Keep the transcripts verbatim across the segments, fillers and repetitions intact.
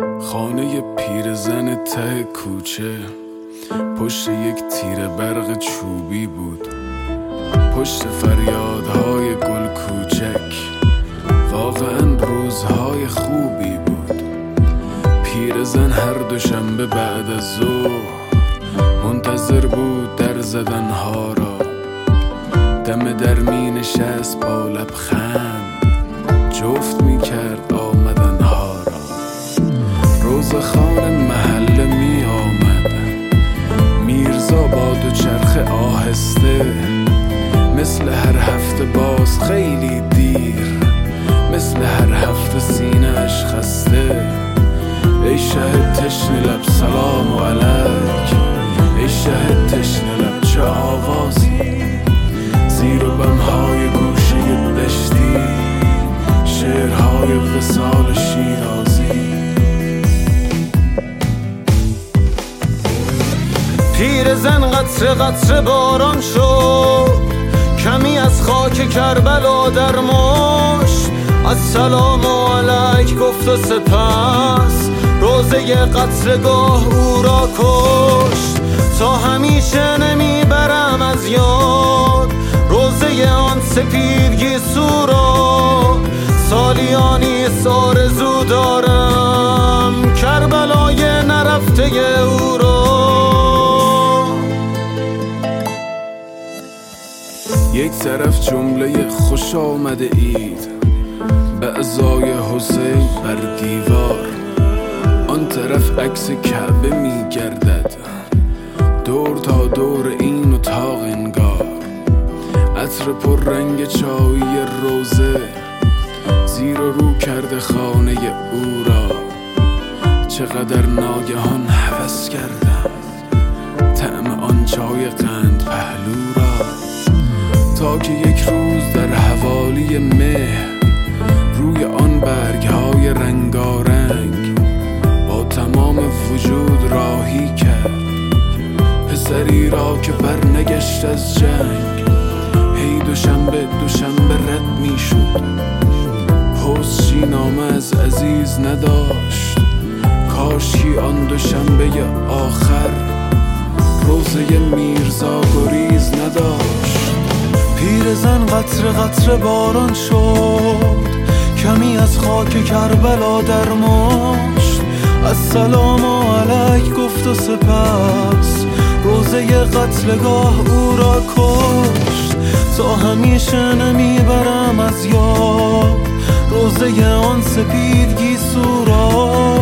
خانه پیرزن ته کوچه، پشت یک تیر برق چوبی بود، پشت فریادهای گل کوچک، واقعا روزهای خوبی بود. پیرزن هر دوشنبه بعد از ظهر منتظر بود در زدنها را، دم در می نشست با لبخند، جفت می کرد آمدنها را. روزخوان محله می آمد، میرزا با دو چرخ آهسته، مثل هر هفته باز خیلی دیر، مثل هر هفته سینه اش خسته. ای شهد تشنه لب سلام علیک، ای شهد تشنه لب چه آوازی، زیر و بمهای گوشه دشتی، شعرهای وصال شیرازی. پیرزن قطره قطره باران شد، کمی از خاک کربلا در مشت، از سلام علیک گفت و سپس روزه قطره‌گاه او را کشت. تا همیشه نمیبرم از یاد روزه آن سپیدگی سورا، سالیانیست آرزو دارم کربلای نرفته او را. یک طرف جمله خوش آمده اید، بعضای حسین بر دیوار، آن طرف عکس کعبه می گردد، دور تا دور این اتاق انگار، عطر پر رنگ چایی روزه، زیر و رو کرده خانه او را. چقدر ناگهان هوس کردم طعم آن چای قند پهلو را، تا که یک روز در حوالی مه روی آن برگ‌های رنگارنگ با تمام وجود راهی کرد پسری را که برنگشت از جنگ. هی دوشنبه دوشنبه رد می شد، پستچی نامه از عزیز نداشت، کاشکی آن دوشنبه آخر روزه میرزا گریز نداشت. پیرزن قطره قطره باران شد، کمی از خاک کربلا در مشت، از سلام علیک گفت و سپس روزه قتلگاه او را کشت. تا همیشه نمیبرم از یاد روزه آن سپیدگی سورا،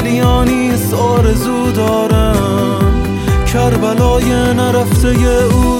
سالیانیست آرزو دارم کربلای نرفته او